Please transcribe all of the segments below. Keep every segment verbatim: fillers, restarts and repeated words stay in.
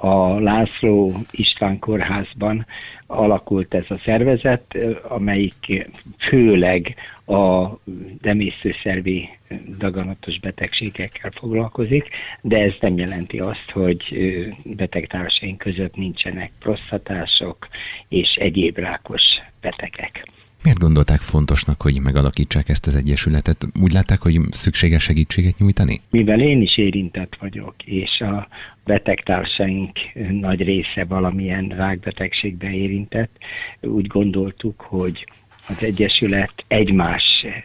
A László István Kórházban alakult ez a szervezet, amelyik főleg a emésztőszervi daganatos betegségekkel foglalkozik, de ez nem jelenti azt, hogy betegtársaink között nincsenek prosztatások és egyéb rákos betegek. Miért gondolták fontosnak, hogy megalakítsák ezt az egyesületet? Úgy látták, hogy szükséges segítséget nyújtani? Mivel én is érintett vagyok, és a betegtársaink nagy része valamilyen rákbetegségben érintett, úgy gondoltuk, hogy az egyesület egymás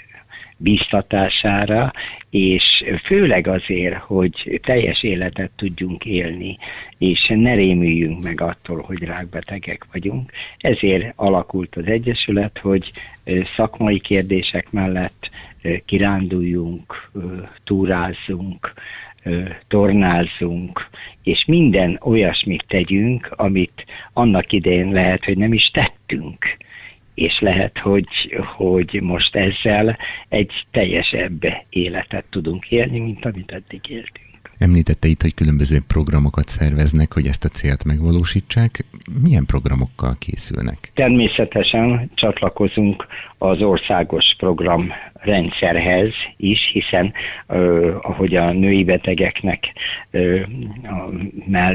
bíztatására, és főleg azért, hogy teljes életet tudjunk élni, és ne rémüljünk meg attól, hogy rákbetegek vagyunk. Ezért alakult az egyesület, hogy szakmai kérdések mellett kiránduljunk, túrázzunk, tornázzunk, és minden olyasmit tegyünk, amit annak idején lehet, hogy nem is tettünk. És lehet, hogy, hogy most ezzel egy teljesebb életet tudunk élni, mint amit eddig éltünk. Említette itt, hogy különböző programokat szerveznek, hogy ezt a célt megvalósítsák. Milyen programokkal készülnek? Természetesen csatlakozunk az országos programrendszerhez is, hiszen uh, ahogy a női betegeknek uh, a mell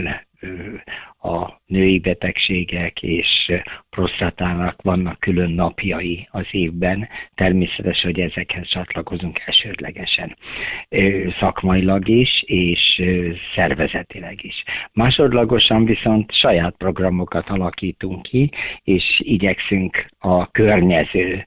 a női betegségek és prosztatának vannak külön napjai az évben. Természetes, hogy ezekhez csatlakozunk elsődlegesen szakmailag is, és szervezetileg is. Másodlagosan viszont saját programokat alakítunk ki, és igyekszünk a környező,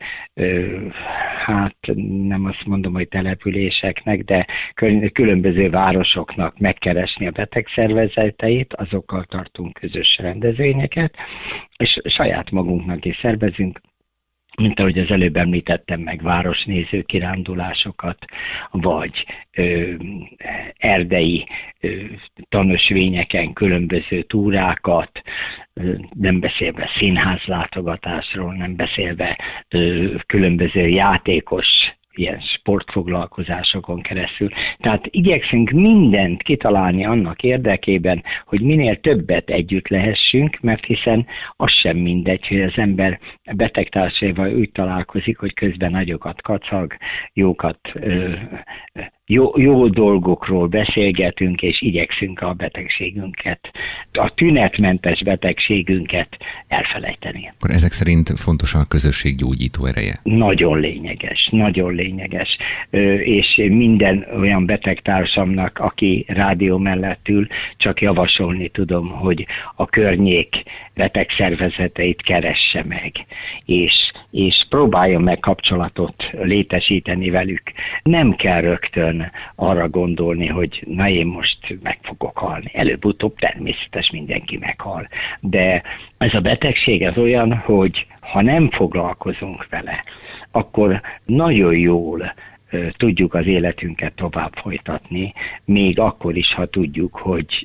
hát nem azt mondom, hogy településeknek, de különböző városoknak megkeresni a betegszervezeteit, azokkal tartunk közös rendezvényeket, és saját magunknak is szervezünk, mint ahogy az előbb említettem meg, városnéző kirándulásokat, vagy ö, erdei ö, tanösvényeken különböző túrákat, ö, nem beszélve színházlátogatásról, nem beszélve ö, különböző játékos ilyen sportfoglalkozásokon keresztül. Tehát igyekszünk mindent kitalálni annak érdekében, hogy minél többet együtt lehessünk, mert hiszen az sem mindegy, hogy az ember betegtársaival úgy találkozik, hogy közben nagyokat kacag, jókat, jó, jó dolgokról beszélgetünk, és igyekszünk a betegségünket, a tünetmentes betegségünket elfelejteni. Akkor ezek szerint fontos a közösség gyógyító ereje? Nagyon lényeges, nagyon lényeges, és minden olyan betegtársamnak, aki rádió mellett ül, csak javasolni tudom, hogy a környék betegszervezeteit keresse meg, és, és próbálja meg kapcsolatot létesíteni velük. Nem kell rögtön arra gondolni, hogy na én most meg fogok halni. Előbb-utóbb természetes, mindenki meghal. De ez a betegség az olyan, hogy ha nem foglalkozunk vele, akkor nagyon jól tudjuk az életünket tovább folytatni, még akkor is, ha tudjuk, hogy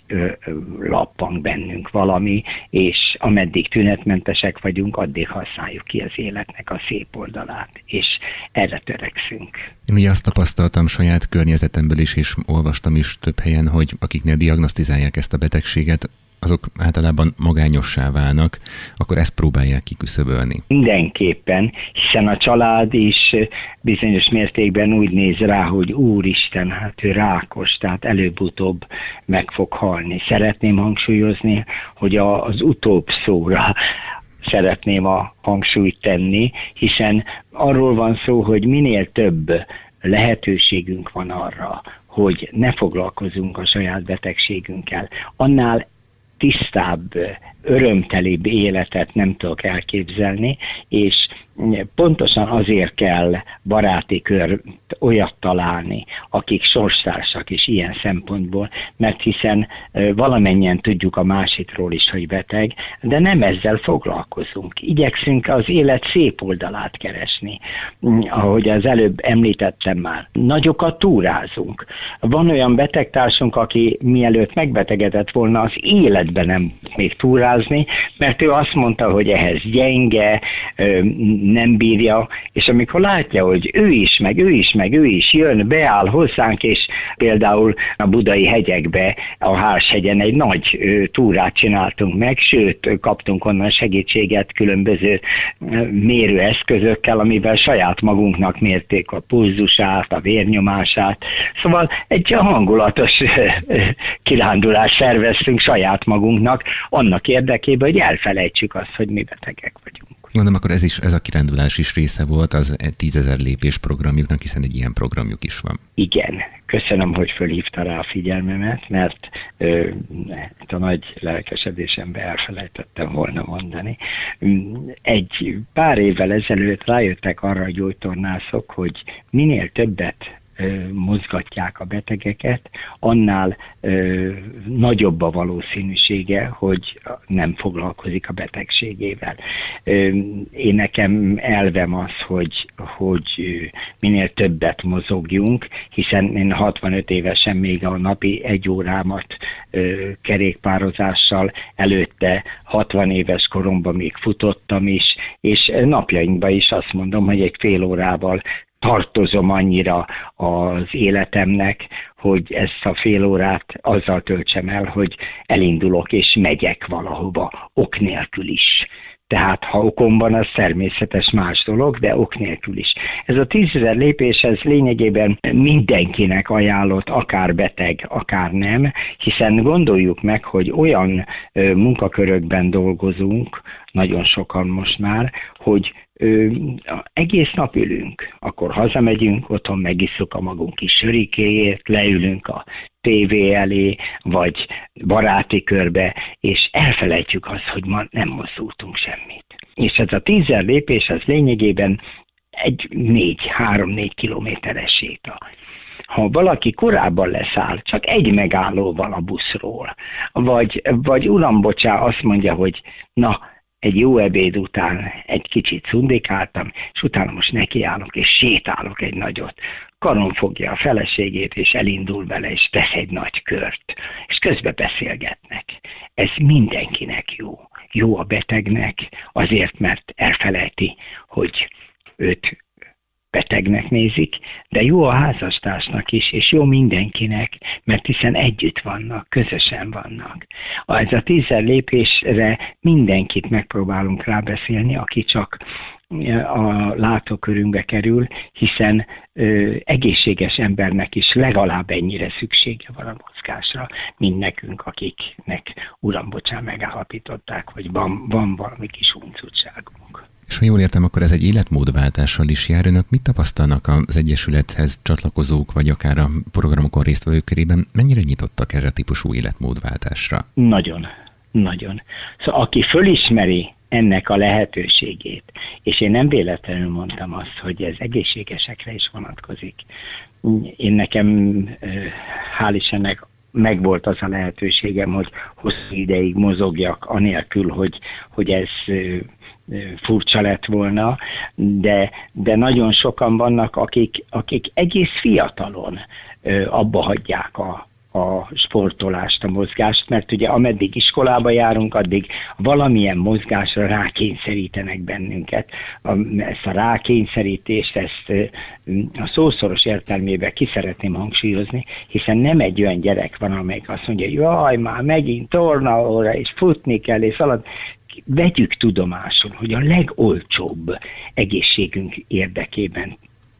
lappang bennünk valami, és ameddig tünetmentesek vagyunk, addig használjuk ki az életnek a szép oldalát, és erre törekszünk. Én ugye azt tapasztaltam saját környezetemből is, és olvastam is több helyen, hogy akiknél diagnosztizálják ezt a betegséget, azok általában magányossá válnak, akkor ezt próbálják kiküszöbölni. Mindenképpen, hiszen a család is bizonyos mértékben úgy néz rá, hogy úristen, hát ő rákos, tehát előbb-utóbb meg fog halni. Szeretném hangsúlyozni, hogy az utóbb szóra szeretném a hangsúlyt tenni, hiszen arról van szó, hogy minél több lehetőségünk van arra, hogy ne foglalkozunk a saját betegségünkkel, annál tisztább, örömtelibb életet nem tudok elképzelni, és pontosan azért kell baráti kör olyat találni, akik sorstársak is ilyen szempontból, mert hiszen valamennyien tudjuk a másikról is, hogy beteg, de nem ezzel foglalkozunk. Igyekszünk az élet szép oldalát keresni. Ahogy az előbb említettem már, nagyokat túrázunk. Van olyan betegtársunk, aki mielőtt megbetegedett volna, az életben nem még túrázni, mert ő azt mondta, hogy ehhez gyenge, nem bírja, és amikor látja, hogy ő is, meg ő is, meg ő is jön, beáll hozzánk, és például a budai hegyekbe, a Hárshegyen egy nagy túrát csináltunk meg, sőt, kaptunk onnan segítséget különböző mérőeszközökkel, amivel saját magunknak mérték a pulzusát, a vérnyomását. Szóval egy hangulatos kirándulást szerveztünk saját magunknak, annak érdekében, hogy elfelejtsük azt, hogy mi betegek vagyunk. Gondolom, akkor ez is, ez a kirándulás is része volt az tízezer lépés programjuknak, hiszen egy ilyen programjuk is van. Igen, köszönöm, hogy fölhívta rá a figyelmemet, mert ö, a nagy lelkesedésemben elfelejtettem volna mondani. Egy pár évvel ezelőtt rájöttek arra a gyógytornászok, hogy minél többet mozgatják a betegeket, annál ö, nagyobb a valószínűsége, hogy nem foglalkozik a betegségével. Ö, én nekem elvem az, hogy, hogy minél többet mozogjunk, hiszen én hatvanöt évesen még a napi egy órámat ö, kerékpározással, előtte hatvan éves koromban még futottam is, és napjainkban is azt mondom, hogy egy fél órával tartozom annyira az életemnek, hogy ezt a fél órát azzal töltsem el, hogy elindulok és megyek valahova, ok nélkül is. Tehát ha okom van, az természetes más dolog, de ok nélkül is. Ez a tízezer lépés, ez lényegében mindenkinek ajánlott, akár beteg, akár nem, hiszen gondoljuk meg, hogy olyan munkakörökben dolgozunk, nagyon sokan most már, hogy Ö, egész nap ülünk, akkor hazamegyünk, otthon megisszuk a magunk kis sörikéjét, leülünk a tévé elé, vagy baráti körbe, és elfelejtjük azt, hogy ma nem mozdultunk semmit. És ez a tízezer lépés, az lényegében egy négy, három-négy kilométeres séta. Ha valaki korábban leszáll, csak egy megállóval a buszról, vagy, vagy uram, bocsá, azt mondja, hogy na, egy jó ebéd után egy kicsit szundikáltam, és utána most nekiállok, és sétálok egy nagyot. Karon fogja a feleségét, és elindul vele, és tesz egy nagy kört. És közben beszélgetnek. Ez mindenkinek jó. Jó a betegnek, azért, mert elfelejti, hogy őt betegnek nézik, de jó a házastársnak is, és jó mindenkinek, mert hiszen együtt vannak, közösen vannak. Ez a tízezer lépésre mindenkit megpróbálunk rábeszélni, aki csak a látókörünkbe kerül, hiszen ö, egészséges embernek is legalább ennyire szüksége van a mozgásra, mint nekünk, akiknek, uram, bocsán, megállapították, hogy van, van valami kis huncutságunk. És ha jól értem, akkor ez egy életmódváltással is jár. Önök mit tapasztalnak az Egyesülethez csatlakozók, vagy akár a programokon résztvevők körében? Mennyire nyitottak erre a típusú életmódváltásra? Nagyon, nagyon. Szóval aki fölismeri ennek a lehetőségét, és én nem véletlenül mondtam azt, hogy ez egészségesekre is vonatkozik. Én nekem, hál' Istennek, megvolt az a lehetőségem, hogy hosszú ideig mozogjak, anélkül, hogy, hogy ez furcsa lett volna, de, de nagyon sokan vannak, akik, akik egész fiatalon abba hagyják a, a sportolást, a mozgást, mert ugye ameddig iskolába járunk, addig valamilyen mozgásra rákényszerítenek bennünket. Ezt a rákényszerítést, ezt a szószoros értelmében ki szeretném hangsúlyozni, hiszen nem egy olyan gyerek van, amelyik azt mondja, jaj, már megint tornaóra, és futni kell, és szalad. Vegyük tudomásul, hogy a legolcsóbb egészségünk érdekében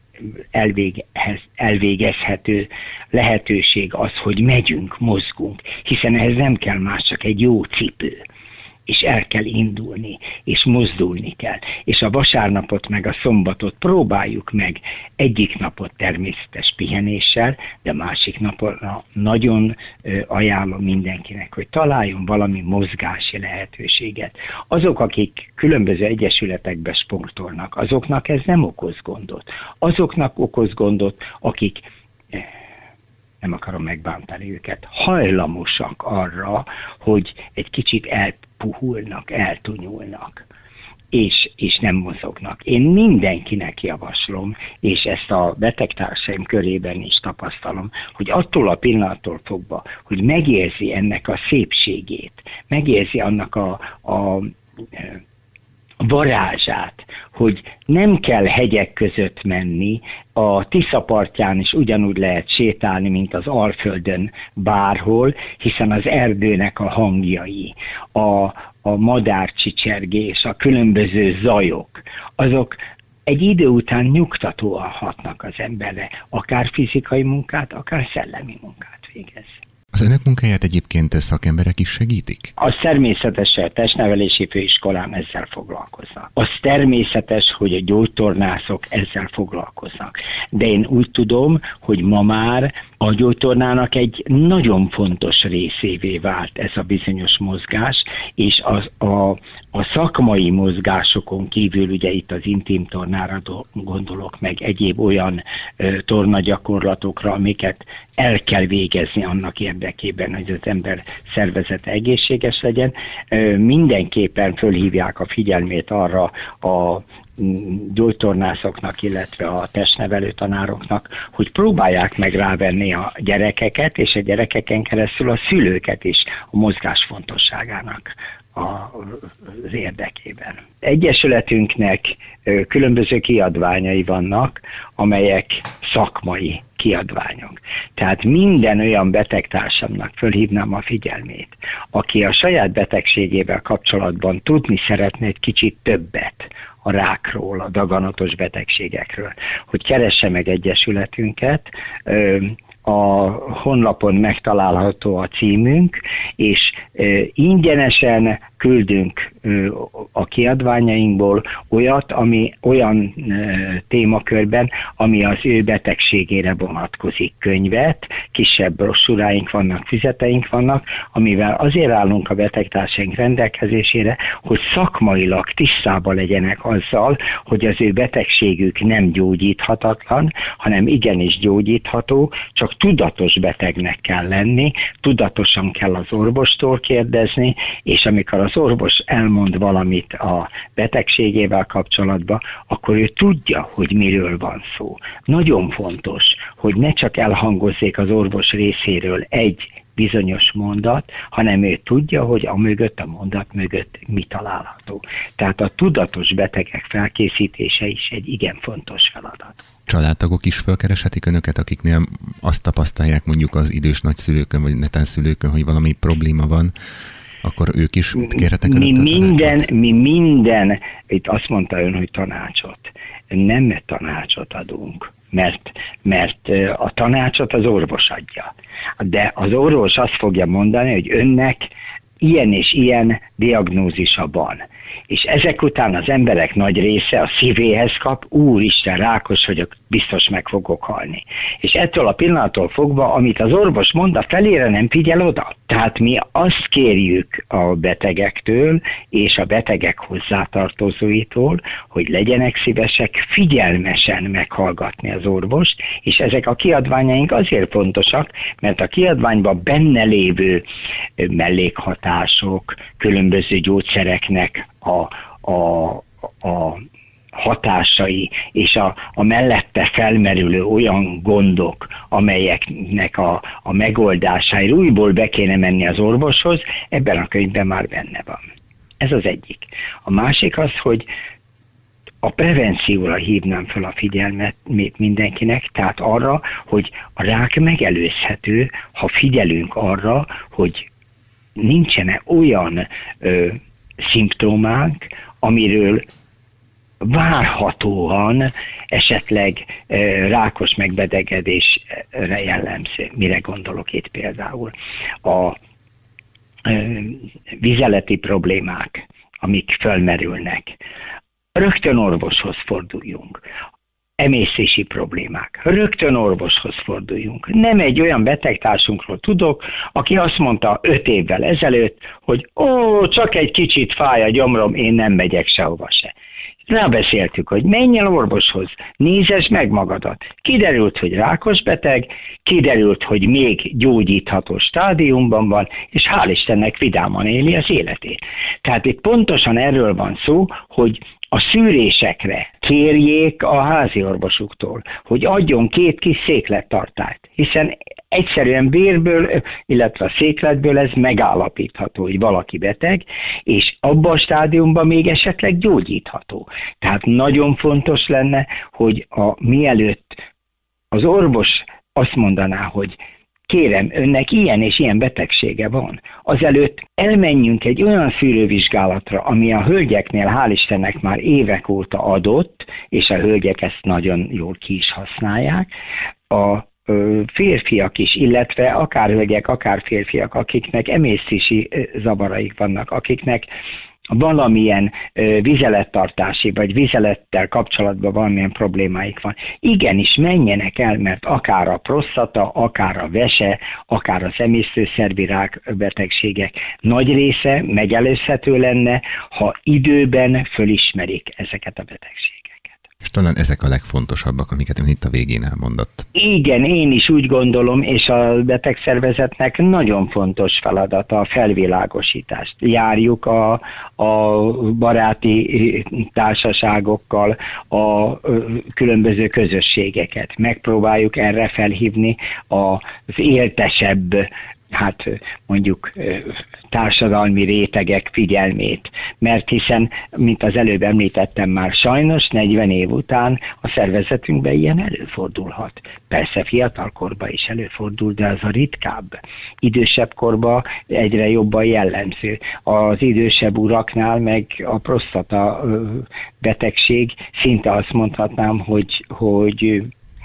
elvégehez, elvégezhető lehetőség az, hogy megyünk, mozgunk, hiszen ehhez nem kell más, csak egy jó cipő, és el kell indulni, és mozdulni kell. És a vasárnapot meg a szombatot próbáljuk meg egyik napot természetes pihenéssel, de másik napon nagyon ajánlom mindenkinek, hogy találjon valami mozgási lehetőséget. Azok, akik különböző egyesületekbe sportolnak, azoknak ez nem okoz gondot. Azoknak okoz gondot, akik, nem akarom megbántani őket, hajlamosak arra, hogy egy kicsit elpuhulnak, eltunyulnak, és, és nem mozognak. Én mindenkinek javaslom, és ezt a betegtársaim körében is tapasztalom, hogy attól a pillanattól fogva, hogy megérzi ennek a szépségét, megérzi annak a, a, a varázsát, hogy nem kell hegyek között menni, a Tisza partján is ugyanúgy lehet sétálni, mint az Alföldön bárhol, hiszen az erdőnek a hangjai, a, a madárcsicsergés, a különböző zajok, azok egy idő után nyugtatóan hatnak az emberre, akár fizikai munkát, akár szellemi munkát végez. Az önök munkáját egyébként szakemberek is segítik? Az természetesen a testnevelési főiskolán ezzel foglalkoznak. Az természetes, hogy a gyógytornászok ezzel foglalkoznak. De én úgy tudom, hogy ma már a gyógytornának egy nagyon fontos részévé vált ez a bizonyos mozgás, és az, a, a szakmai mozgásokon kívül, ugye itt az intim tornára gondolok, meg egyéb olyan ö, tornagyakorlatokra, amiket el kell végezni annak érdekében, hogy az ember szervezete egészséges legyen. Ö, mindenképpen fölhívják a figyelmét arra a gyógytornászoknak, illetve a testnevelő tanároknak, hogy próbálják meg rávenni a gyerekeket, és a gyerekeken keresztül a szülőket is a mozgás fontosságának az érdekében. Egyesületünknek különböző kiadványai vannak, amelyek szakmai kiadványok. Tehát minden olyan betegtársamnak fölhívnám a figyelmét, aki a saját betegségével kapcsolatban tudni szeretne egy kicsit többet a rákról, a daganatos betegségekről, hogy keresse meg egyesületünket. A honlapon megtalálható a címünk, és ingyenesen küldünk a kiadványainkból olyat, ami olyan témakörben, ami az ő betegségére vonatkozik, könyvet, kisebb brossúráink vannak, füzeteink vannak, amivel azért állunk a betegtársaink rendelkezésére, hogy szakmailag tisztában legyenek azzal, hogy az ő betegségük nem gyógyíthatatlan, hanem igenis gyógyítható, csak tudatos betegnek kell lenni, tudatosan kell az orvostól kérdezni, és amikor az orvos elmond valamit a betegségével kapcsolatban, akkor ő tudja, hogy miről van szó. Nagyon fontos, hogy ne csak elhangozzék az orvos részéről egy bizonyos mondat, hanem ő tudja, hogy a mögött, a mondat mögött mi található. Tehát a tudatos betegek felkészítése is egy igen fontos feladat. Családtagok is felkereshetik önöket, akiknél azt tapasztalják mondjuk az idős nagyszülőkön vagy netenszülőkön, hogy valami probléma van, akkor ők is kérhetnek önöktől mi minden, tanácsot? Mi minden, itt azt mondta ön, hogy tanácsot. Nem tanácsot adunk, mert, mert a tanácsot az orvos adja. De az orvos azt fogja mondani, hogy önnek ilyen és ilyen diagnózisa van. És ezek után az emberek nagy része a szívéhez kap, úristen, rákos vagyok, biztos meg fogok halni. És ettől a pillanattól fogva, amit az orvos mond, a felére nem figyel oda. Tehát mi azt kérjük a betegektől és a betegek hozzátartozóitól, hogy legyenek szívesek figyelmesen meghallgatni az orvost, és ezek a kiadványaink azért fontosak, mert a kiadványban benne lévő mellékhatások, különböző gyógyszereknek a, a, a hatásai és a, a mellette felmerülő olyan gondok, amelyeknek a, a megoldására újból be kéne menni az orvoshoz, ebben a könyvben már benne van. Ez az egyik. A másik az, hogy a prevencióra hívnám fel a figyelmet mindenkinek, tehát arra, hogy a rák megelőzhető, ha figyelünk arra, hogy nincsen olyan ö, szimptománk, amiről várhatóan esetleg ö, rákos megbetegedésre jellemző. Mire gondolok itt például? A ö, vizeleti problémák, amik fölmerülnek. Rögtön orvoshoz forduljunk. Emésztési problémák. Rögtön orvoshoz forduljunk. Nem egy olyan betegtársunkról tudok, aki azt mondta öt évvel ezelőtt, hogy ó, csak egy kicsit fáj a gyomrom, én nem megyek sehova se. Rábeszéltük, hogy menj el orvoshoz, nézesd meg magadat. Kiderült, hogy rákos beteg, kiderült, hogy még gyógyítható stádiumban van, és hál' Istennek vidáman éli az életét. Tehát itt pontosan erről van szó, hogy a szűrésekre kérjék a házi orvosuktól, hogy adjon két kis széklettartályt, hiszen egyszerűen bérből, illetve a székletből ez megállapítható, hogy valaki beteg, és abban a stádiumban még esetleg gyógyítható. Tehát nagyon fontos lenne, hogy a mielőtt az orvos azt mondaná, hogy kérem, önnek ilyen és ilyen betegsége van, azelőtt elmenjünk egy olyan szűrővizsgálatra, ami a hölgyeknél hál' Istennek már évek óta adott, és a hölgyek ezt nagyon jól ki is használják, a férfiak is, illetve akár hölgyek, akár férfiak, akiknek emésztési zavaraik vannak, akiknek valamilyen ö, vizelettartási, vagy vizelettel kapcsolatban valamilyen problémáik van. Igenis, menjenek el, mert akár a prosztata, akár a vese, akár az emésztőszervi rákbetegségek nagy része megelőzhető lenne, ha időben fölismerik ezeket a betegségeket. És talán ezek a legfontosabbak, amiket ön itt a végén elmondott. Igen, én is úgy gondolom, és a betegszervezetnek nagyon fontos feladata a felvilágosítást. Járjuk a, a baráti társaságokkal a különböző közösségeket. Megpróbáljuk erre felhívni az éltesebb, hát mondjuk társadalmi rétegek figyelmét. Mert hiszen, mint az előbb említettem már, sajnos negyven év után a szervezetünkben ilyen előfordulhat. Persze fiatalkorban is előfordul, de az a ritkább. Idősebb korban egyre jobban jellemző. Az idősebb uraknál meg a prosztata betegség, szinte azt mondhatnám, hogy, hogy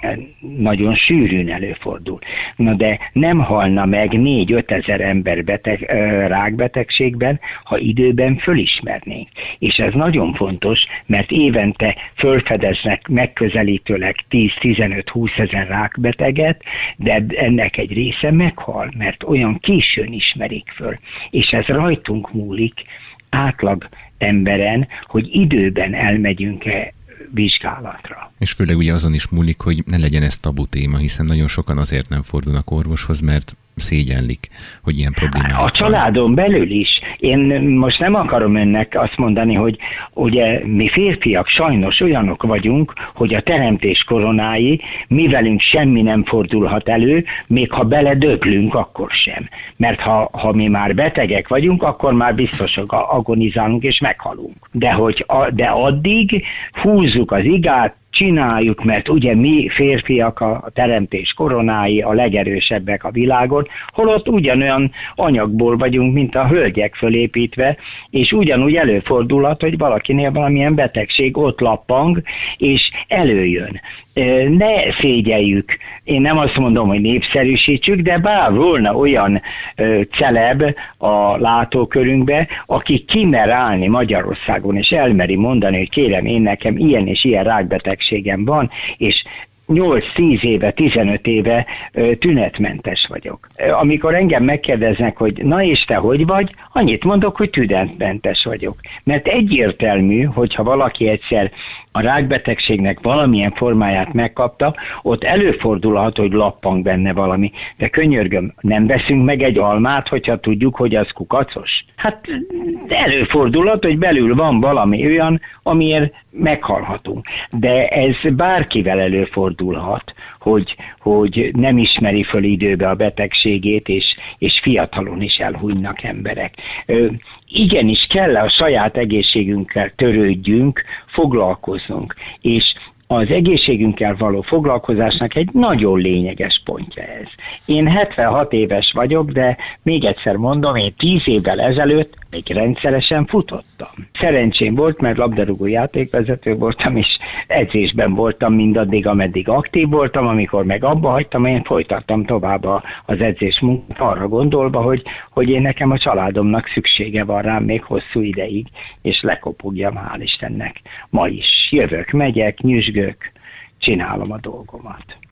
nagyon sűrűn előfordul. Na de nem halna meg négy-ötezer ember beteg, rákbetegségben, ha időben fölismernénk. És ez nagyon fontos, mert évente fölfedeznek megközelítőleg tíz-tizenöt-húsz ezer rákbeteget, de ennek egy része meghal, mert olyan későn ismerik föl. És ez rajtunk múlik, átlag emberen, hogy időben elmegyünk-e vizsgálatra. És főleg ugye azon is múlik, hogy ne legyen ez tabu téma, hiszen nagyon sokan azért nem fordulnak orvoshoz, mert szégyenlik, hogy ilyen problémák van. A családon belül is. Én most nem akarom önnek azt mondani, hogy ugye mi férfiak sajnos olyanok vagyunk, hogy a teremtés koronái, mi velünk semmi nem fordulhat elő, még ha beledöglünk, akkor sem. Mert ha, ha mi már betegek vagyunk, akkor már biztos, hogy agonizálunk és meghalunk. De, hogy a, de addig húzzuk az igát, csináljuk, mert ugye mi férfiak a teremtés koronái, a legerősebbek a világon, holott ugyanolyan anyagból vagyunk, mint a hölgyek fölépítve, és ugyanúgy előfordulhat, hogy valakinél valamilyen betegség ott lappang, és előjön. Ne szégyeljük, én nem azt mondom, hogy népszerűsítsük, de bár volna olyan ö, celeb a látókörünkbe, aki kimer állni Magyarországon, és elmeri mondani, hogy kérem, én nekem ilyen és ilyen rákbetegségem van, és nyolc-tíz éve, tizenöt éve ö, tünetmentes vagyok. Amikor engem megkérdeznek, hogy na és te hogy vagy, annyit mondok, hogy tünetmentes vagyok. Mert egyértelmű, hogyha valaki egyszer a rákbetegségnek valamilyen formáját megkapta, ott előfordulhat, hogy lappang benne valami. De könyörgöm, nem veszünk meg egy almát, hogyha tudjuk, hogy az kukacos? Hát előfordulhat, hogy belül van valami olyan, amiért meghalhatunk. De ez bárkivel előfordulhat, hogy, hogy nem ismeri föl időbe a betegségét, és, és fiatalon is elhunynak emberek. Ö, igenis kell a saját egészségünkkel törődjünk, foglalkozzunk, és az egészségünkkel való foglalkozásnak egy nagyon lényeges pontja ez. Én hetvenhat éves vagyok, de még egyszer mondom, én tíz évvel ezelőtt még rendszeresen futottam. Szerencsém volt, mert labdarúgó játékvezető voltam, és edzésben voltam mindaddig, ameddig aktív voltam, amikor meg abba hagytam, én folytattam tovább az edzés munkát, arra gondolva, hogy, hogy én nekem a családomnak szüksége van rám még hosszú ideig, és lekopogjam, hál' Istennek. Ma is jövök, megyek, nyüzsgök, csinálom a dolgomat.